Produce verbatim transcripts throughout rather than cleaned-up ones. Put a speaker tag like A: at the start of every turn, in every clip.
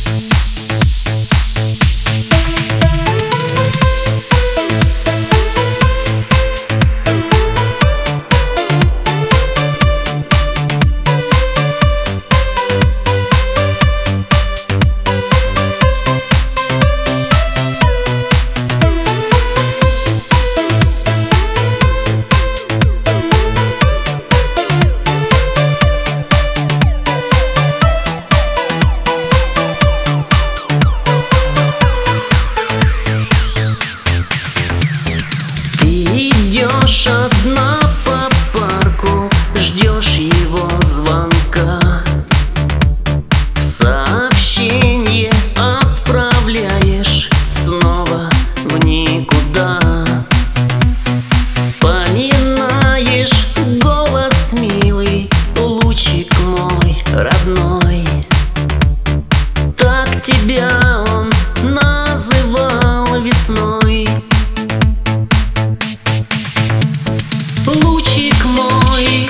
A: Идешь одна по парку, ждешь его звонка, сообщение отправляешь снова в никуда. Вспоминаешь голос милый, лучик мой родной. Так тебя он называл весной. Лучик мой,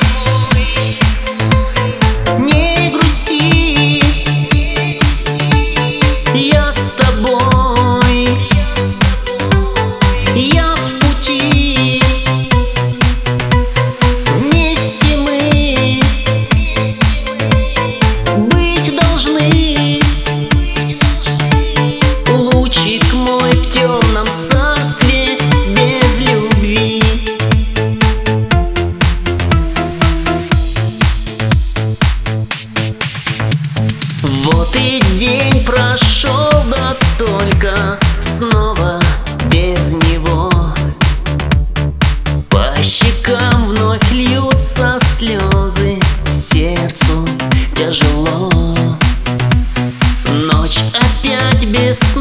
A: не грусти, я с тобой, я в пути. Вместе мы быть должны. Лучик мой в темном царстве без любви. Вот и день прошел, да только снова без него. По щекам вновь льются слезы, сердцу тяжело. Ночь опять без сна.